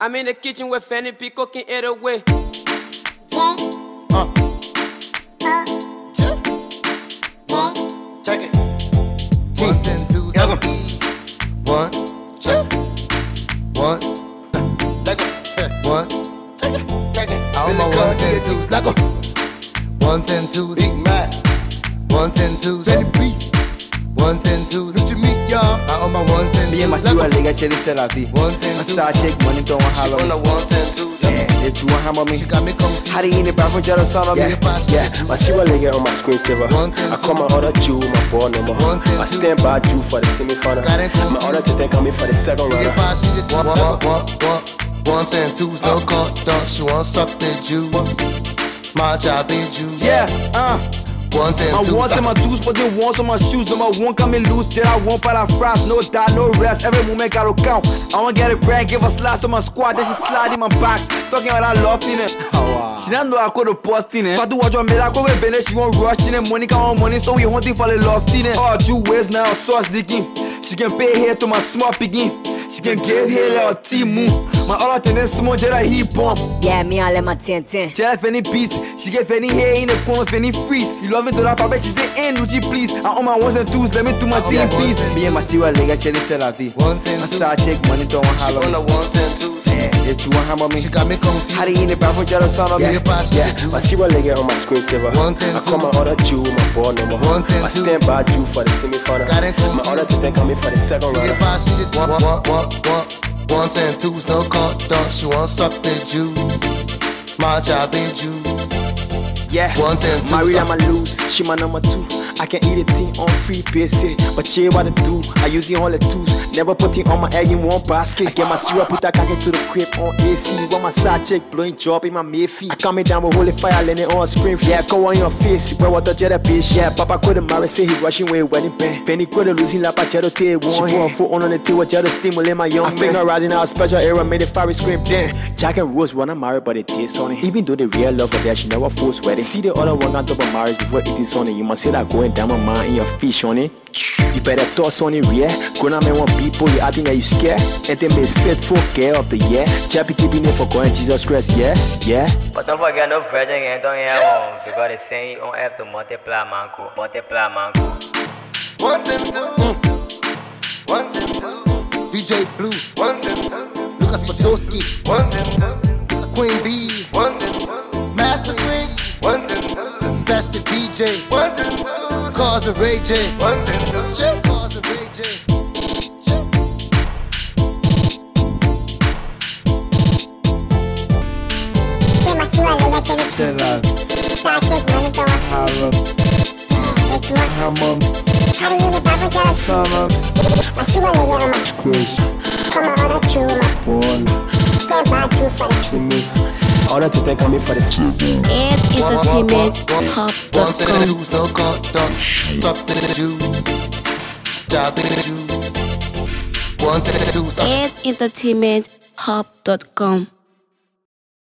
I'm in the kitchen with Fanny P cooking it away. Check it. Ones and twos. One, check. One, Lego. One, check it. All my ones and twos. Lego. Ones and twos. Big Mac. Ones and twos. Any beast. Ones and twos. What you mean, y'all? I own my ones and twos. Me and my two lega chili c'est la vie. Ones and My twos. star chick money don't want She holler. on the ones and twos. Yeah, you want hammer me? She got me confused. How do you in the bathroom just sound on me? Yeah. My silver leg on my screensaver. I call my other Jew, my ball number. I stand by Jew for the semi-final. My other to take on me for the second runner. Ones and twos, no condom. She won't suck the Jew. My job is Jew. Yeah, Ones and my twos. ones and my twos, but they ones on my shoes. Number one coming loose, till I want para fries. No doubt, no rest. Every moment gotta count. I wanna get a brand, give a slice to my squad. Then she slide in my box. Talking about that love in it. She don't know I could have post in it. If I do what you make, I go with Bennett. She won't rush in it. Money come on money, so we hunting for the love in it. Oh, you ways now, sauce leaking. She can pay here to my small picking. She can give here like a T-Moo. My other tenants, small jet a heat bomb. Yeah, me I let my 10-10. Tell if any beats, she get any hair in the corner, if any freeze. You love me to that papa, she say, ain't Luigi, please. I own my ones and twos, let me do my team, please. Me and my siwa lega chili c'est la vie. Ones and My twos. star chick money don't want She on holler. the ones and twos. Yeah, you want hammer me? She got me confused. How do you in the bathroom just sound on me? Yeah. My silver leg on my screensaver. Ones and I call my twos. other Jew, my ball number. Ones and I stand twos. by Jew for the semi-final. My other to take on me for the second runner. Ones and twos, no condom. She won't suck the Jew. My job is Jew. Yeah, Ones and twos. Maria my lose, she my number two. I can eat a thing on free PC, but she what to do. I use it all the tools, never putting all my egg in one basket. I get my syrup, put that cock into the crib on AC. Want my side chick blowing job in my Mayfie. I come me down with holy fire, letting it on spring. Yeah, go on your face, bro, what the jet a bitch. Yeah, Papa couldn't marry, say he rushing with wedding band. Fanny couldn't losing la pachero tail one. She put her foot on the tail, jet to stimulate my young man. I finger rising out special era, made the fire scream then. Jack and Rose wanna marry, but it tastes on it. Even though the real love of that, she never forced wedding. See the other one on top of marriage before it is on it. You must see that going down my mind in your fish on it. You better toss on it, yeah. Grown up man want people, you acting that you scared. And them is faithful care of the year. Chappy keeping it for going Jesus Christ, yeah, yeah. But don't forget no virgin and don't have one. Because they say you don't have to multiply mango. Multiply mango. Ones and twos. Ones and twos. DJ Blue. Ones and twos. Lucas Podolski. Ones and twos. Queen B. Ones and twos. Master Queen. Ones and twos. Smash the DJ. Ones and twos. Cause of Ray J. Ones and twos. Cause of Ray J. C'est la hammer, hammer, summer, Other to take on me for the second. Entertainment.hub.com. Ones and twos, no condom. Suck the Jew. Job is Jew. Ones and twos. Entertainment.hub.com.